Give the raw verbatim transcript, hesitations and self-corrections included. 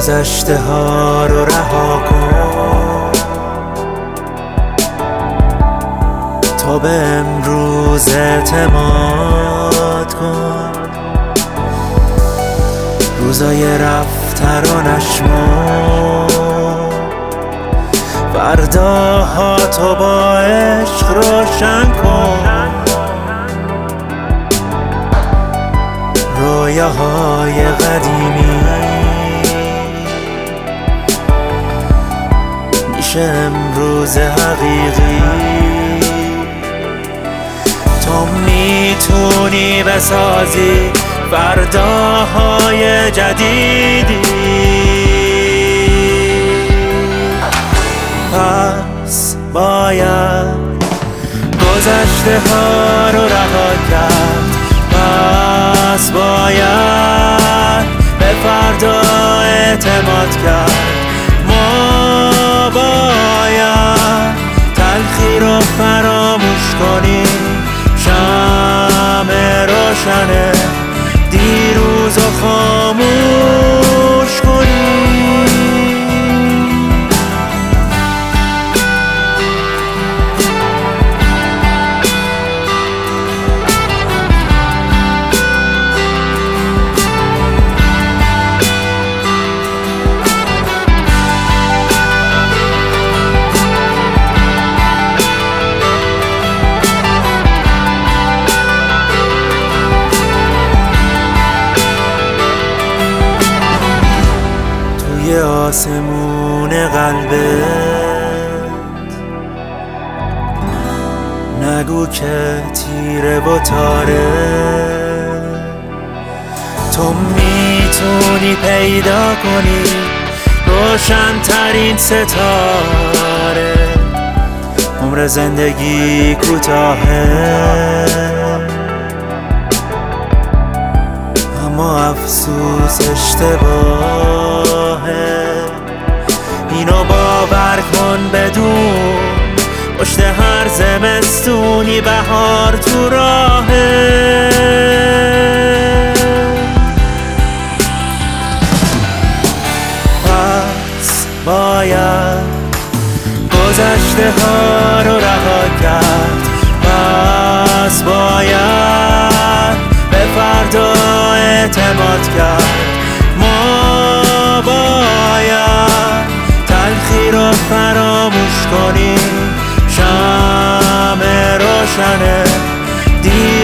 گذشته ها رو رها کن، تا به امروز اعتماد کن. روزای رفته رو نشمر، فرداها تو با عشق روشن کن. رویاهای قدیمی میشه امروز حقیقی. تو میتونی بسازی فرداهای جدیدی. پس باید گذشته ها رو رها کرد، پس باید به فردا اعتماد کرد. ما باید تلخی رو فراموش کنیم، شمع روشن دیروز رو خاموش کنیم. توی آسمون قلبت نگو که تیره و تاره. تو میتونی پیدا کنی روشن ترین ستاره. عمر زندگی کوتاهه، اما افسوس اشتباهه. اینو باور کن بدون پشت هر زمستونی بهار تو راهه. پس باید گذشته ها رو رها کرد، پس باید به فردا اعتماد کرد. ما باید تلخی رو فراموش کنیم، شمع روشن